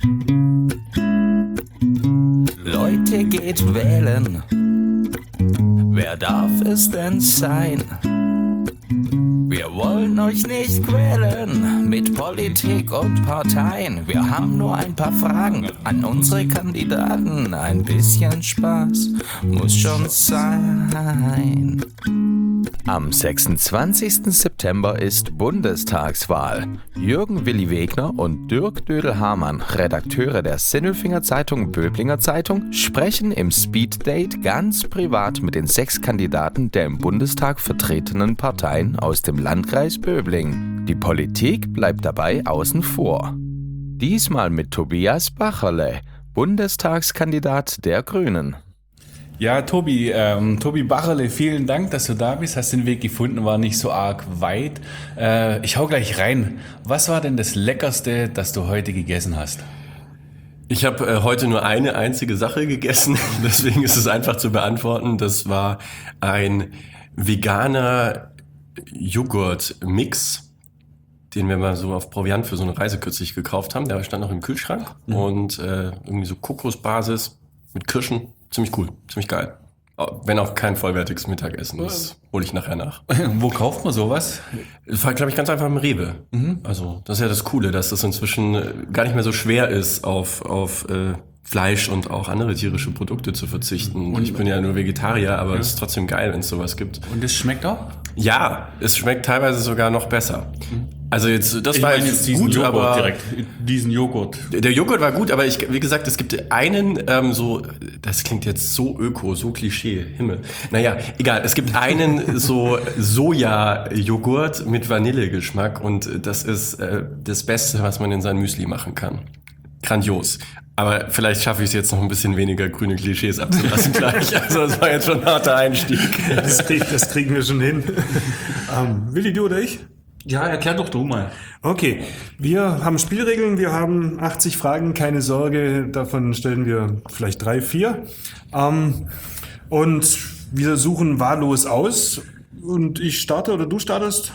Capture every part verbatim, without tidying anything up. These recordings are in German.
Leute, geht wählen. Wer darf es denn sein? Wir wollen euch nicht quälen mit Politik und Parteien. Wir haben nur ein paar Fragen an unsere Kandidaten. Ein bisschen Spaß muss schon sein. Am sechsundzwanzigsten September ist Bundestagswahl. Jürgen Willi Wegner und Dirk Dödel-Hamann, Redakteure der Sinnelfinger Zeitung Böblinger Zeitung, sprechen im Speeddate ganz privat mit den sechs Kandidaten der im Bundestag vertretenen Parteien aus dem Landkreis Böbling. Die Politik bleibt dabei außen vor. Diesmal mit Tobias Bacherle, Bundestagskandidat der Grünen. Ja, Tobi, ähm, Tobi Bacherle, vielen Dank, dass du da bist. Hast den Weg gefunden, war nicht so arg weit. Äh, ich hau gleich rein. Was war denn das Leckerste, das du heute gegessen hast? Ich habe äh, heute nur eine einzige Sache gegessen, deswegen ist es einfach zu beantworten. Das war ein veganer Joghurt-Mix, den wir mal so auf Proviant für so eine Reise kürzlich gekauft haben. Der stand noch im Kühlschrank mhm. und äh, irgendwie so Kokosbasis mit Kirschen. Ziemlich cool, ziemlich geil. Wenn auch kein vollwertiges Mittagessen, das hole ich nachher nach. Wo kauft man sowas? Das war, glaube ich, ganz einfach im Rewe. Mhm. Also das ist ja das Coole, dass das inzwischen gar nicht mehr so schwer ist, auf, auf äh, Fleisch und auch andere tierische Produkte zu verzichten. Und ich bin ja nur Vegetarier, aber ja. Es ist trotzdem geil, wenn es sowas gibt. Und es schmeckt auch? Ja, es schmeckt teilweise sogar noch besser. Also jetzt, das ich war meine jetzt diesen gut, Joghurt aber direkt, diesen Joghurt. Der Joghurt war gut, aber ich, wie gesagt, es gibt einen, ähm, so, das klingt jetzt so öko, so Klischee, Himmel. Naja, egal, es gibt einen so Soja-Joghurt mit Vanillegeschmack und das ist äh, das Beste, was man in sein Müsli machen kann. Grandios. Aber vielleicht schaffe ich es jetzt noch ein bisschen weniger grüne Klischees abzulassen gleich. Also das war jetzt schon ein harter Einstieg. Das, krieg, das kriegen wir schon hin. ähm, Willi, du oder ich? Ja, erklär doch du mal. Okay, wir haben Spielregeln, wir haben achtzig Fragen, keine Sorge, davon stellen wir vielleicht drei, vier. Ähm, und wir suchen wahllos aus. Und ich starte oder du startest?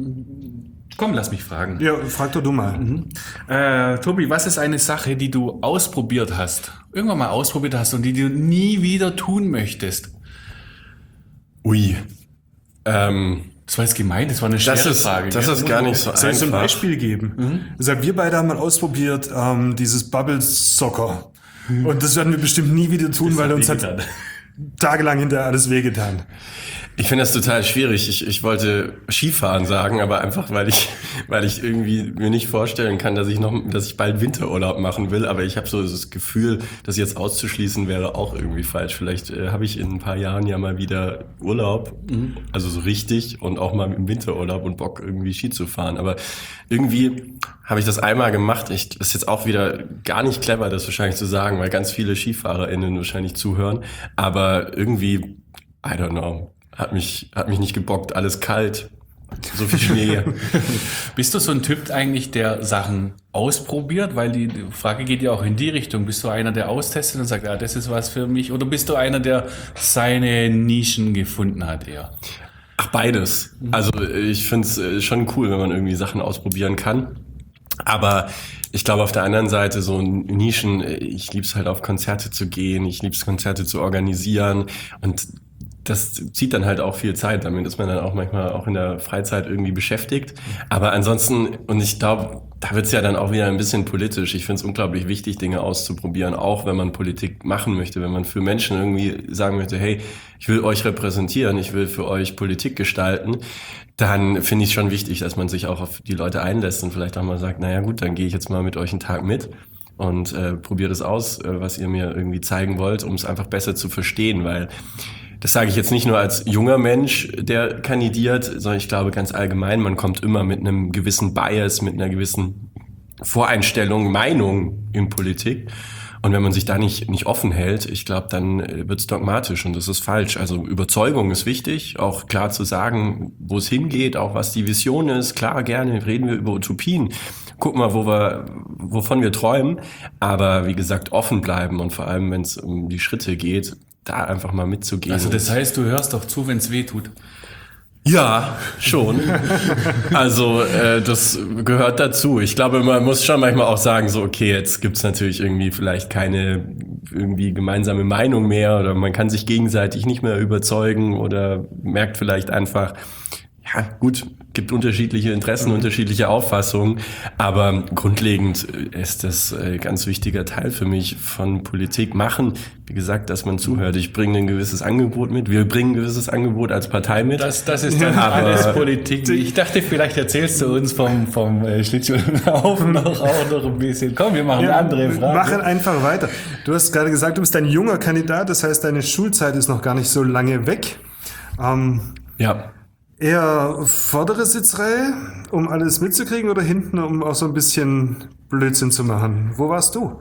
Komm, lass mich fragen. Ja, frag doch du mal. Mhm. Äh, Tobi, was ist eine Sache, die du ausprobiert hast, irgendwann mal ausprobiert hast und die du nie wieder tun möchtest? Ui. Ähm, das war jetzt gemein, das war eine schwere das ist, Frage. Das gell? ist gar nicht so einfach. Soll ich so ein Beispiel geben? Mhm. Also wir beide haben mal ausprobiert, ähm, dieses Bubble Soccer. Mhm. Und das werden wir bestimmt nie wieder tun, das weil uns hat tagelang hinterher alles wehgetan. Ich finde das total schwierig. Ich, ich wollte Skifahren sagen, aber einfach, weil ich, weil ich irgendwie mir nicht vorstellen kann, dass ich noch, dass ich bald Winterurlaub machen will. Aber ich habe so das Gefühl, das jetzt auszuschließen wäre auch irgendwie falsch. Vielleicht äh, habe ich in ein paar Jahren ja mal wieder Urlaub, mhm. also so richtig und auch mal im Winterurlaub und Bock irgendwie Ski zu fahren. Aber irgendwie habe ich das einmal gemacht. Ich, das ist jetzt auch wieder gar nicht clever, das wahrscheinlich zu sagen, weil ganz viele SkifahrerInnen wahrscheinlich zuhören. Aber irgendwie, I don't know. Hat mich, hat mich nicht gebockt, alles kalt, so viel Schnee. Bist du so ein Typ eigentlich, der Sachen ausprobiert? Weil die Frage geht ja auch in die Richtung. Bist du einer, der austestet und sagt, ah, das ist was für mich? Oder bist du einer, der seine Nischen gefunden hat eher? Ach, beides. Also ich finde es schon cool, wenn man irgendwie Sachen ausprobieren kann. Aber ich glaube auf der anderen Seite so Nischen, ich liebe es halt auf Konzerte zu gehen, ich liebe es Konzerte zu organisieren und das zieht dann halt auch viel Zeit, damit ist man dann auch manchmal auch in der Freizeit irgendwie beschäftigt. Aber ansonsten, und ich glaube, da wird's ja dann auch wieder ein bisschen politisch. Ich finde es unglaublich wichtig, Dinge auszuprobieren, auch wenn man Politik machen möchte, wenn man für Menschen irgendwie sagen möchte, hey, ich will euch repräsentieren, ich will für euch Politik gestalten, dann finde ich es schon wichtig, dass man sich auch auf die Leute einlässt und vielleicht auch mal sagt, naja gut, dann gehe ich jetzt mal mit euch einen Tag mit und äh, probiere das aus, äh, was ihr mir irgendwie zeigen wollt, um es einfach besser zu verstehen, weil das sage ich jetzt nicht nur als junger Mensch, der kandidiert, sondern ich glaube ganz allgemein, man kommt immer mit einem gewissen Bias, mit einer gewissen Voreinstellung, Meinung in Politik. Und wenn man sich da nicht, nicht offen hält, ich glaube, dann wird's dogmatisch und das ist falsch. Also Überzeugung ist wichtig, auch klar zu sagen, wo es hingeht, auch was die Vision ist. Klar, gerne reden wir über Utopien. Guck mal, wo wir, wovon wir träumen. Aber wie gesagt, offen bleiben und vor allem, wenn es um die Schritte geht, da einfach mal mitzugehen. Also das heißt, du hörst doch zu, wenn es weh tut. Ja, schon. Also äh, das gehört dazu. Ich glaube, man muss schon manchmal auch sagen, so okay, jetzt gibt's natürlich irgendwie vielleicht keine irgendwie gemeinsame Meinung mehr oder man kann sich gegenseitig nicht mehr überzeugen oder merkt vielleicht einfach, ja gut, gibt unterschiedliche Interessen, mhm. unterschiedliche Auffassungen, aber grundlegend ist das ein ganz wichtiger Teil für mich von Politik machen. Wie gesagt, dass man zuhört. Ich bringe ein gewisses Angebot mit, wir bringen ein gewisses Angebot als Partei mit. Das, das ist dann aber alles Politik. Ich dachte, vielleicht erzählst du uns vom, vom Schlittschuhlaufen noch, auch noch ein bisschen. Komm, wir machen Ja, eine andere Frage. Machen einfach weiter. Du hast gerade gesagt, du bist ein junger Kandidat, das heißt, deine Schulzeit ist noch gar nicht so lange weg. Ähm, Ja. Eher vordere Sitzreihe, um alles mitzukriegen, oder hinten, um auch so ein bisschen Blödsinn zu machen? Wo warst du?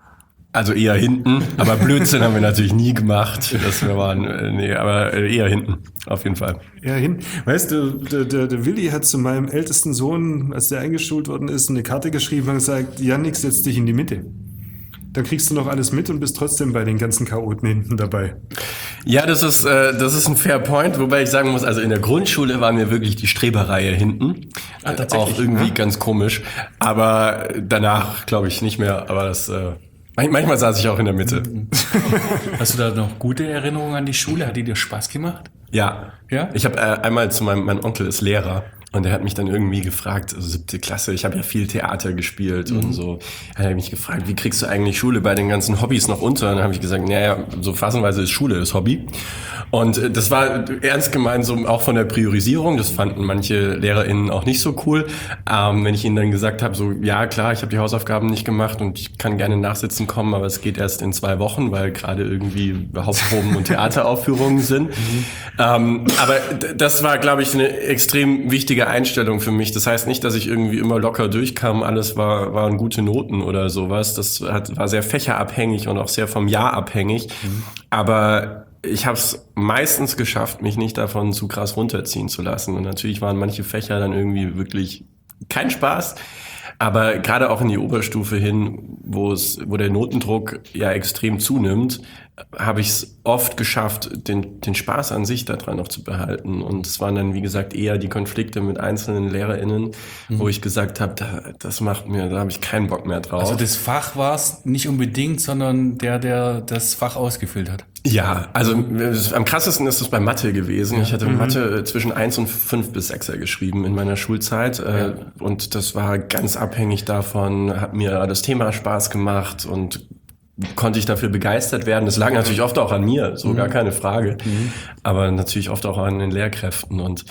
Also eher hinten, aber Blödsinn haben wir natürlich nie gemacht. Das wir waren, äh, nee, aber eher hinten, auf jeden Fall. Eher hinten. Weißt du, der, der, der Willi hat zu meinem ältesten Sohn, als der eingeschult worden ist, eine Karte geschrieben und gesagt, Jannik, setz dich in die Mitte. Dann kriegst du noch alles mit und bist trotzdem bei den ganzen Chaoten hinten dabei. Ja, das ist äh, das ist ein fair point, wobei ich sagen muss, also in der Grundschule war mir wirklich die Streberreihe hinten. Ah, tatsächlich? Auch irgendwie Ja. ganz komisch. Aber danach glaube ich nicht mehr. Aber das äh, manchmal saß ich auch in der Mitte. Hast du da noch gute Erinnerungen an die Schule? Hat die dir Spaß gemacht? Ja. Ja? Ich habe äh, einmal zu meinem, mein Onkel ist Lehrer. Und er hat mich dann irgendwie gefragt, also siebte Klasse, ich habe ja viel Theater gespielt mhm. und so, er hat mich gefragt, wie kriegst du eigentlich Schule bei den ganzen Hobbys noch unter? Und dann habe ich gesagt, naja, so phasenweise ist Schule das Hobby. Und äh, das war ernst gemeint, so auch von der Priorisierung, das fanden manche LehrerInnen auch nicht so cool. Ähm, wenn ich ihnen dann gesagt habe, so, ja klar, ich habe die Hausaufgaben nicht gemacht und ich kann gerne nachsitzen kommen, aber es geht erst in zwei Wochen, weil gerade irgendwie Hauptproben und Theateraufführungen sind. Mhm. Ähm, aber d- das war, glaube ich, eine extrem wichtige Einstellung für mich. Das heißt nicht, dass ich irgendwie immer locker durchkam, alles war waren gute Noten oder sowas. Das hat, war sehr fächerabhängig und auch sehr vom Jahr abhängig. Mhm. Aber ich habe es meistens geschafft, mich nicht davon zu krass runterziehen zu lassen. Und natürlich waren manche Fächer dann irgendwie wirklich kein Spaß. Aber gerade auch in die Oberstufe hin, wo es, wo der Notendruck ja extrem zunimmt, habe ich es oft geschafft, den, den Spaß an sich daran noch zu behalten. Und es waren dann, wie gesagt, eher die Konflikte mit einzelnen LehrerInnen, mhm. wo ich gesagt habe, da, das macht mir, da habe ich keinen Bock mehr drauf. Also das Fach war es nicht unbedingt, sondern der, der das Fach ausgefüllt hat. Ja, also am krassesten ist es bei Mathe gewesen. Ja. Ich hatte mhm. Mathe zwischen eins und fünf bis sechser geschrieben in meiner Schulzeit. Ja. Und das war ganz abhängig davon, hat mir das Thema Spaß gemacht und konnte ich dafür begeistert werden. Das lag natürlich oft auch an mir, so mhm. gar keine Frage. Mhm. Aber natürlich oft auch an den Lehrkräften. Und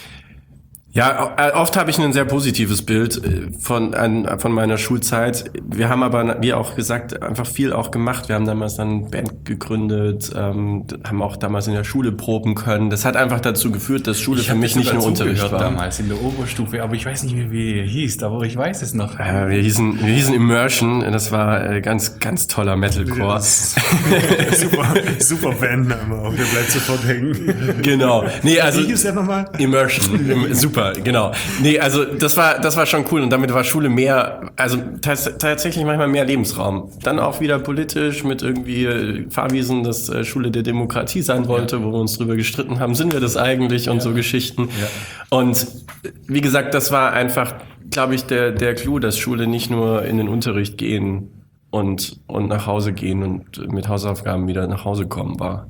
ja, oft habe ich ein sehr positives Bild von an, von meiner Schulzeit. Wir haben aber, wie auch gesagt, einfach viel auch gemacht. Wir haben damals dann eine Band gegründet, ähm, haben auch damals in der Schule proben können. Das hat einfach dazu geführt, dass Schule ich für mich nicht nur Unterricht war. Damals in der Oberstufe, aber ich weiß nicht mehr, wie ihr hieß, aber ich weiß es noch. Ja, wir hießen, wir hießen Immersion. Das war ganz, ganz toller Metalcore. super, super Bandname auch. Der bleibt sofort hängen. Genau. Nee, also wie hieß der nochmal? Immersion. Super. Genau. Nee, also das war das war schon cool und damit war Schule mehr, also t- tatsächlich manchmal mehr Lebensraum. Dann auch wieder politisch mit irgendwie Fahrwiesen, dass äh, Schule der Demokratie sein wollte, ja. wo wir uns drüber gestritten haben, sind wir das eigentlich und ja. so Geschichten. Ja. Und wie gesagt, das war einfach, glaube ich, der der Clou, dass Schule nicht nur in den Unterricht gehen und und nach Hause gehen und mit Hausaufgaben wieder nach Hause kommen war.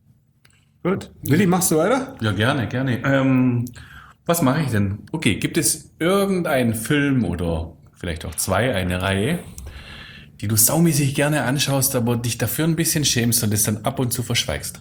Gut. Willi, machst du weiter? Ja, gerne, gerne. Ähm, Was mache ich denn? Okay, gibt es irgendeinen Film oder vielleicht auch zwei, eine Reihe, die du saumäßig gerne anschaust, aber dich dafür ein bisschen schämst und es dann ab und zu verschweigst?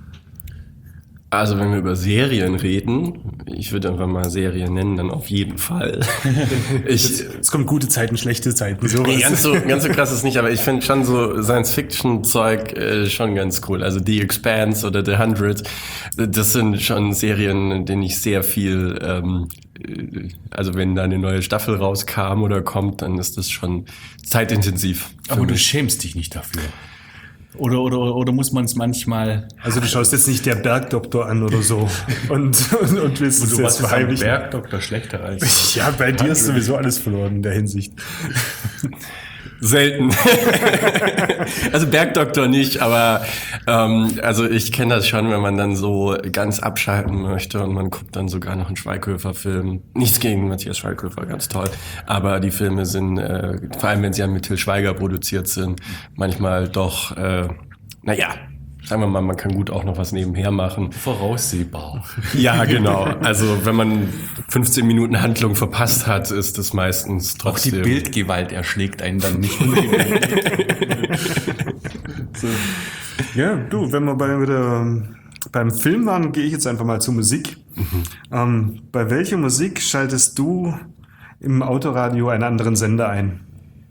Also wenn wir über Serien reden, ich würde einfach mal Serien nennen, dann auf jeden Fall. Ich, es kommen gute Zeiten, schlechte Zeiten. Sowas. Nee, ganz so, ganz so krass ist nicht, aber ich finde schon so Science-Fiction-Zeug äh, schon ganz cool. Also The Expanse oder The Hundred, das sind schon Serien, in denen ich sehr viel, ähm, also wenn da eine neue Staffel rauskam oder kommt, dann ist das schon zeitintensiv. Aber du schämst dich nicht dafür. Oder, oder, oder muss man es manchmal... Also du schaust jetzt nicht der Bergdoktor an oder so und, und, und willst es jetzt verheimlichen. Bergdoktor schlechter als... Ja, bei dir ist sowieso alles verloren in der Hinsicht. Selten. Also Bergdoktor nicht, aber ähm, also ich kenne das schon, wenn man dann so ganz abschalten möchte und man guckt dann sogar noch einen Schweighöfer-Film. Nichts gegen Matthias Schweighöfer, ganz toll. Aber die Filme sind, äh, vor allem wenn sie ja mit Til Schweiger produziert sind, manchmal doch, äh, naja, sagen wir mal, man kann gut auch noch was nebenher machen. Voraussehbar. Ja, genau. Also wenn man fünfzehn Minuten Handlung verpasst hat, ist das meistens trotzdem... Auch die Bildgewalt erschlägt einen dann nicht. So. Ja, du, wenn wir bei, wieder, beim Film waren, gehe ich jetzt einfach mal zur Musik. Mhm. Ähm, bei welcher Musik schaltest du im Autoradio einen anderen Sender ein?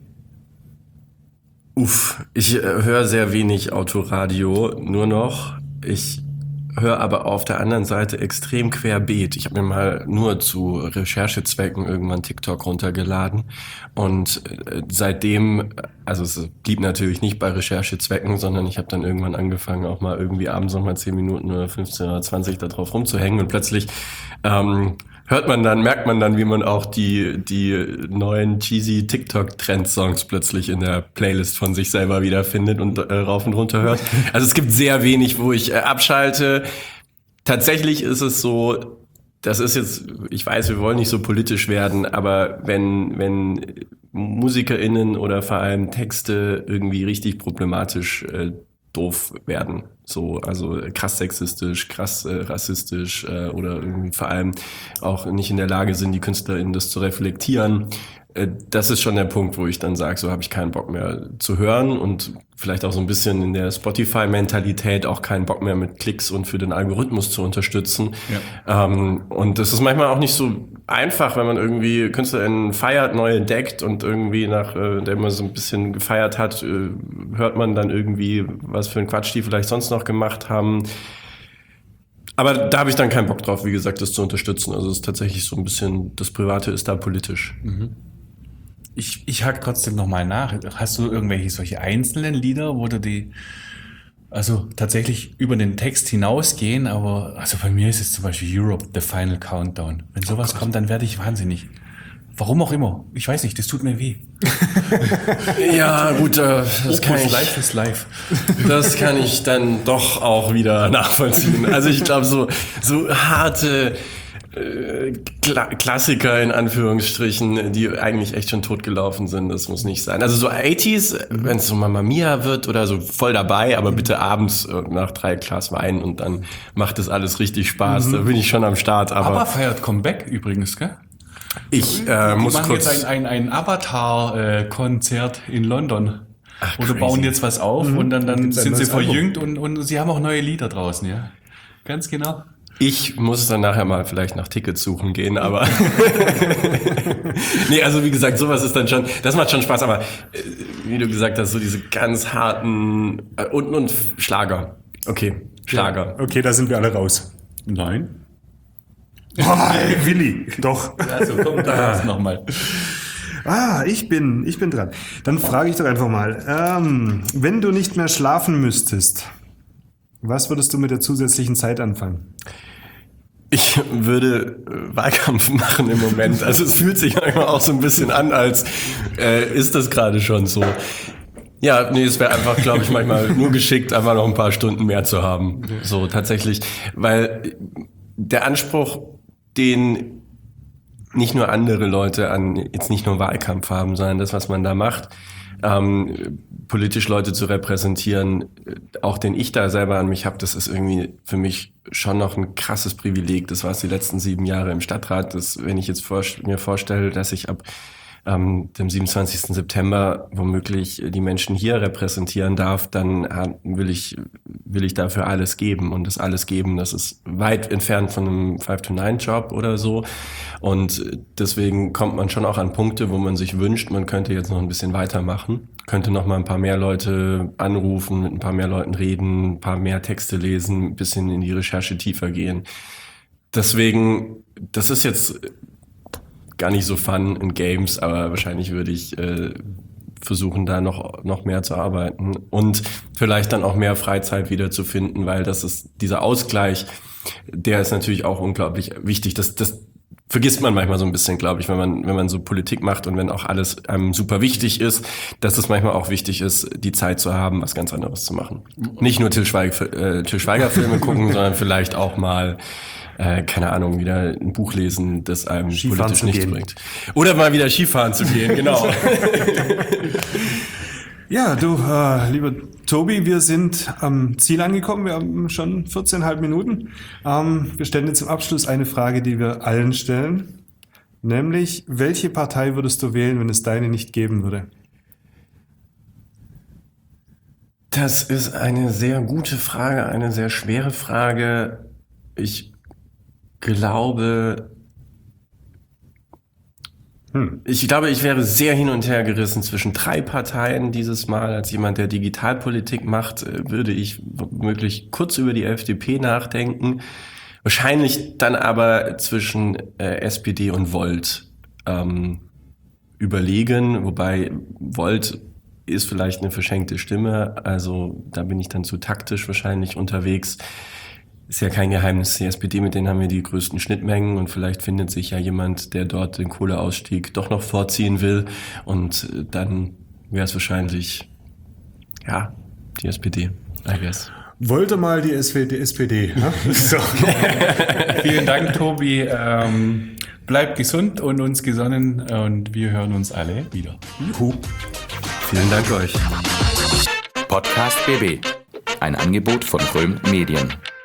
Uff, ich äh, höre sehr wenig Autoradio, nur noch. Ich höre aber auf der anderen Seite extrem querbeet. Ich habe mir mal nur zu Recherchezwecken irgendwann TikTok runtergeladen und äh, seitdem, also es blieb natürlich nicht bei Recherchezwecken, sondern ich habe dann irgendwann angefangen, auch mal irgendwie abends noch mal zehn Minuten oder fünfzehn oder zwanzig da drauf rumzuhängen und plötzlich ähm, hört man dann, merkt man dann, wie man auch die, die neuen cheesy TikTok-Trend-Songs plötzlich in der Playlist von sich selber wiederfindet und äh, rauf und runter hört. Also es gibt sehr wenig, wo ich äh, abschalte. Tatsächlich ist es so, das ist jetzt, ich weiß, wir wollen nicht so politisch werden, aber wenn, wenn MusikerInnen oder vor allem Texte irgendwie richtig problematisch äh, doof werden. So, also krass sexistisch, krass äh, rassistisch äh, oder irgendwie vor allem auch nicht in der Lage sind, die KünstlerInnen das zu reflektieren. Äh, das ist schon der Punkt, wo ich dann sage, so habe ich keinen Bock mehr zu hören und vielleicht auch so ein bisschen in der Spotify-Mentalität auch keinen Bock mehr mit Klicks und für den Algorithmus zu unterstützen. Ja. Ähm, und das ist manchmal auch nicht so einfach, wenn man irgendwie KünstlerInnen feiert, neu entdeckt und irgendwie nach, äh, der man so ein bisschen gefeiert hat, äh, hört man dann irgendwie, was für ein Quatsch die vielleicht sonst noch gemacht haben. Aber da habe ich dann keinen Bock drauf, wie gesagt, das zu unterstützen. Also es ist tatsächlich so ein bisschen, das Private ist da politisch. Mhm. Ich, ich hake trotzdem nochmal nach. Hast du irgendwelche solche einzelnen Lieder, wo du die, also tatsächlich über den Text hinausgehen, aber also bei mir ist es zum Beispiel Europe, The Final Countdown. Wenn sowas oh kommt, dann werde ich wahnsinnig. Warum auch immer. Ich weiß nicht, das tut mir weh. Ja, gut, äh, das kann ich, life is life. Das kann ich dann doch auch wieder nachvollziehen. Also ich glaube, so, so harte äh, Kla- Klassiker in Anführungsstrichen, die eigentlich echt schon totgelaufen sind, das muss nicht sein. Also so achtziger, wenn es so Mamma Mia wird oder so, voll dabei, aber bitte abends äh, nach drei Glas Wein und dann macht das alles richtig Spaß. Mhm. Da bin ich schon am Start. Aber, aber feiert Comeback übrigens, gell? Ich äh, die muss machen kurz... jetzt ein, ein, ein Avatar-Konzert in London. Ach, oder bauen jetzt was auf mhm. und dann, dann sind sie verjüngt und, und sie haben auch neue Lieder draußen, ja. Ganz genau. Ich muss dann nachher mal vielleicht nach Tickets suchen gehen, aber nee, also wie gesagt, sowas ist dann schon, das macht schon Spaß, aber äh, wie du gesagt hast, so diese ganz harten äh, und, und Schlager. Okay, Schlager. Ja, okay, da sind wir alle raus. Nein. Oh, hey, Willi, doch. Also komm da raus nochmal. Ah, ich bin, ich bin dran. Dann frage ich doch einfach mal, ähm, wenn du nicht mehr schlafen müsstest, was würdest du mit der zusätzlichen Zeit anfangen? Ich würde Wahlkampf machen im Moment. Also es fühlt sich manchmal auch so ein bisschen an, als äh, ist das gerade schon so. Ja, nee, es wäre einfach, glaube ich, manchmal nur geschickt, einfach noch ein paar Stunden mehr zu haben. So tatsächlich, weil der Anspruch, den nicht nur andere Leute an jetzt nicht nur Wahlkampf haben, sondern das, was man da macht, ähm, politisch Leute zu repräsentieren, auch den ich da selber an mich habe, das ist irgendwie für mich schon noch ein krasses Privileg. Das war es die letzten sieben Jahre im Stadtrat. Das, wenn ich jetzt vor, mir vorstelle, dass ich ab ähm, dem siebenundzwanzigsten September womöglich die Menschen hier repräsentieren darf, dann äh, will ich will ich dafür alles geben. Und das alles geben, das ist weit entfernt von einem five to nine Job oder so. Und deswegen kommt man schon auch an Punkte, wo man sich wünscht, man könnte jetzt noch ein bisschen weitermachen, könnte noch mal ein paar mehr Leute anrufen, mit ein paar mehr Leuten reden, ein paar mehr Texte lesen, ein bisschen in die Recherche tiefer gehen. Deswegen, das ist jetzt gar nicht so fun in Games, aber wahrscheinlich würde ich äh, versuchen, da noch noch mehr zu arbeiten und vielleicht dann auch mehr Freizeit wieder zu finden, weil das ist dieser Ausgleich, der ist natürlich auch unglaublich wichtig. Das, das vergisst man manchmal so ein bisschen, glaube ich, wenn man, wenn man so Politik macht und wenn auch alles einem super wichtig ist, dass es manchmal auch wichtig ist, die Zeit zu haben, was ganz anderes zu machen. Nicht nur Til Schweiger, äh, Til Schweiger Filme gucken, sondern vielleicht auch mal, äh, keine Ahnung, wieder ein Buch lesen, das einem Skifahren politisch zu nichts gehen. bringt. Oder mal wieder Skifahren zu gehen, genau. Ja, du, äh, lieber Tobi, wir sind am Ziel angekommen. Wir haben schon vierzehn Komma fünf Minuten. Ähm, wir stellen jetzt zum Abschluss eine Frage, die wir allen stellen. Nämlich, welche Partei würdest du wählen, wenn es deine nicht geben würde? Das ist eine sehr gute Frage, eine sehr schwere Frage. Ich glaube, hm. ich glaube, ich wäre sehr hin und her gerissen zwischen drei Parteien dieses Mal. Als jemand, der Digitalpolitik macht, würde ich womöglich kurz über die F D P nachdenken. Wahrscheinlich dann aber zwischen äh, S P D und Volt ähm, überlegen, wobei Volt ist vielleicht eine verschenkte Stimme, also da bin ich dann zu taktisch wahrscheinlich unterwegs. Ist ja kein Geheimnis, die S P D, mit denen haben wir die größten Schnittmengen und vielleicht findet sich ja jemand, der dort den Kohleausstieg doch noch vorziehen will und dann wäre es wahrscheinlich, ja, die S P D, I guess. Wollte mal die S P D. Ne? So. Vielen Dank, Tobi. Ähm, bleibt gesund und uns gesonnen und wir hören uns alle wieder. Juhu. Vielen Dank euch. Podcast B B. Ein Angebot von Röhm Medien.